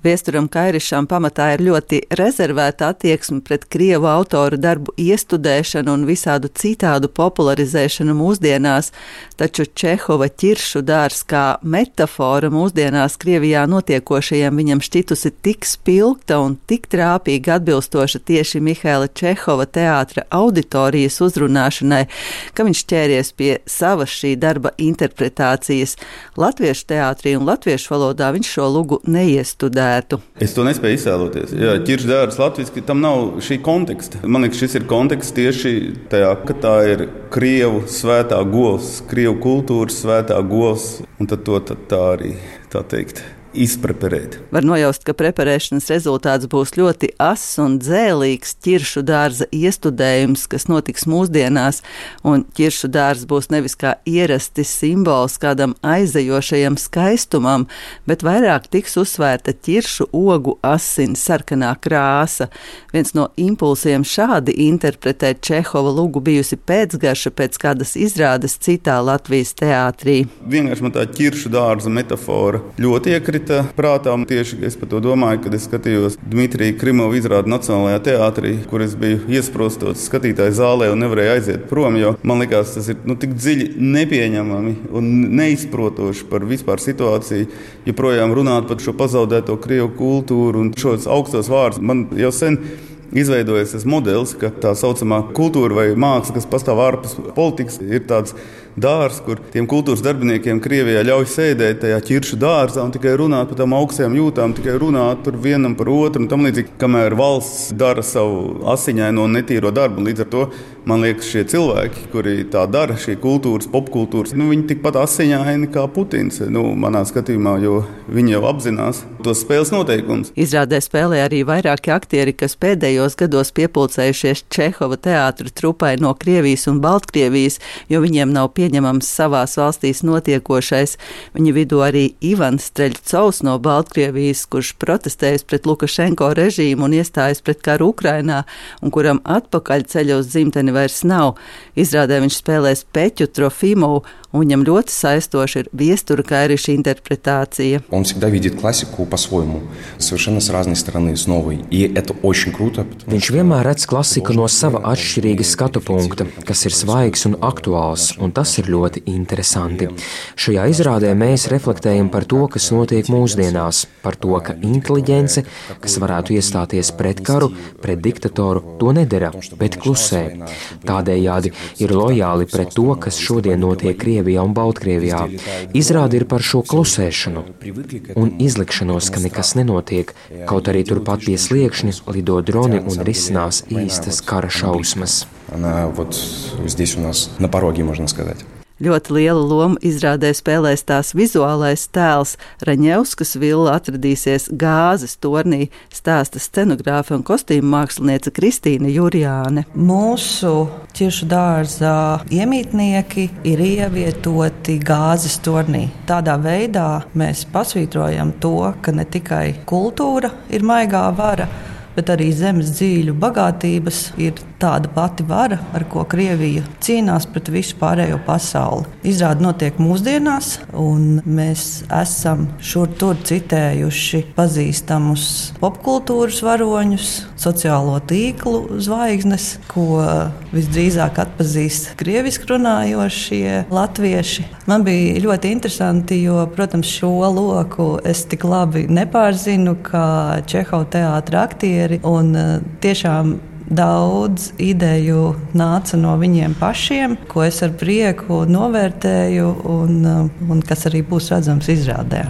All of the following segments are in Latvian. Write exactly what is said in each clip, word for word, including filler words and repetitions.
Viesturam Kairišam pamatā ir ļoti rezervēta attieksme pret krievu autoru darbu iestudēšanu un visādu citādu popularizēšanu mūsdienās, taču Čehova ķiršu dārs kā metafora mūsdienās Krievijā notiekošajiem viņam šķitusi tik spilgta un tik trāpīgi atbilstoša tieši Mihaila Čehova teātra auditorijas uzrunāšanai, ka viņš ķēries pie savas šī darba interpretācijas. Latviešu teātrī un latviešu valodā viņš šo lugu neiestudētu. Es to nespēju iztēloties. Jā, ķiršu dārs latviski, tam nav šī konteksta. Man liekas, šis ir konteksts tieši tajā, ka tā ir Krievu svētā govs, Krievu kultūras svētā govs, un tad to tad tā arī, tā teikt, izpreparēt. Var nojaust, ka preparēšanas rezultāts būs ļoti ass un dzēlīgs ķiršu dārza iestudējums, kas notiks mūsdienās, un ķiršu dārs būs nevis kā ierasti simbols kādam aizejošajam skaistumam, bet vairāk tiks uzsvērta ķiršu ogu asins sarkanā krāsa. Viens no impulsiem šādi interpretēt Čehova lugu bijusi pēcgarša pēc kādas izrādes citā Latvijas teātrī. Vienkārši man tā ķiršu dārza metafora ļoti iekrita prātā. Tieši es par to domāju, kad es skatījos Dmitrija Krimovu izrādi Nacionālajā teātrī, kur es biju iesprostots skatītāju zālē un nevarēju aiziet prom, jo man likās, tas ir nu, tik dziļi nepieņemami un neizprotoši par vispār situāciju, joprojām runāt par šo pazaudēto Krievu kultūru un šos augstos vārdus. Man jau sen izveidojies tas modelis, ka tā saucamā kultūra vai māksla, kas pastāv ārpus politikas, ir tāds dārs, kur tiem kultūras darbiniekiem Krievijā ļauj sēdēt tajā ķiršu dārzā un tikai runāt par tām augstajām jūtām, tikai runāt par vienam par otru un tam līdzīgi, kamēr valsts dara savu asiņaino un netīro darbu. Līdz ar to, man liekas, šie cilvēki, kuri tā dara, šie kultūras, popkultūras, nu, viņi tikpat asiņaini kā Putins, nu, manā skatījumā, jo viņi jau apzinās tos spēles noteikumus. Izrādē spēlē arī vairāki aktieri, kas pēdējos gados piepulcējušies Čehova teātra trupai no Krievijas un Baltkrievijas, jo viņiem nav pieņemams savās valstīs notiekošais. Viņa vidū arī Ivans Streļcovs no Baltkrievijas, kurš protestējas pret Lukašenko režīmu un iestājas pret karu Ukrainā, un kuram atpakaļ ceļa uz dzimteni vairs nav. Izrādē viņš spēlēs Peķu Trofimovu, un viņam ļoti saistoši ir Viestura Kairiša интерпретация. Он всегда видит классику по-своему, совершенно с разной стороны, с новой. И это очень круто. Viņš vienmēr redz klasiku no sava atšķirīga skatu punkta, kas ir svaigs un aktuāls, un tas ir ļoti interesanti. Šajā izrādē mēs reflektējam par to, kas notiek mūsdienās, par to, ka inteliģence, kas varētu iestāties pret karu, pret diktatoru, to nedara, bet klusē. Tādējādi ir lojāli pret to, kas šodien notiek Krievijā un Baltkrievijā. Izrāde ir par šo klusēšanu un izlikšanos, ka nekas nenotiek, kaut arī turpat pie sliekšņa lido droni un risinās īstas kara šausmas. Она вот здесь у нас на пороге, можно сказать. Ļoti liela loma izrādē spēlēs tās vizuālais tēls. Raņevskas villa atradīsies Gāzes tornī, stāsta scenogrāfe un kostīmu māksliniece Kristīna Jurjāne. Mūsu ķiršu dārza iemītnieki ir ievietoti Gāzes tornī. Tādā veidā mēs pasvītrojam to, ka ne tikai kultūra ir maigā vara, bet arī zemes dzīļu bagātības ir tāda pati vara, ar ko Krievija cīnās pret visu pārējo pasauli. Izrāde notiek mūsdienās, un mēs esam šur tur citējuši pazīstamus popkultūras varoņus, sociālo tīklu zvaigznes, ko visdrīzāk atpazīst krieviski runājošie latvieši. Man bija ļoti interesanti, jo, protams, šo loku es tik labi nepārzinu kā Čehova teātra aktieri, un tiešām daudz ideju nāca no viņiem pašiem, ko es ar prieku novērtēju un, un kas arī būs redzams izrādē.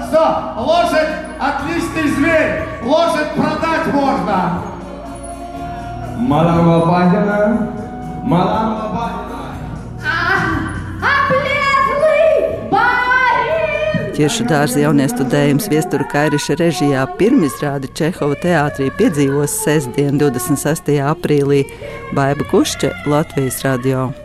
Лошадь отличный зверь, лошадь продать можно. Мадам Лобанина, мадам Лобанина. Ķiršu dārza jauniestudējums Viestura Kairiša režijā pirmizrādi Čehova teātrī piedzīvos sestdien, divdesmit sestajā aprīlī. Baiba Kušče, Latvijas radio.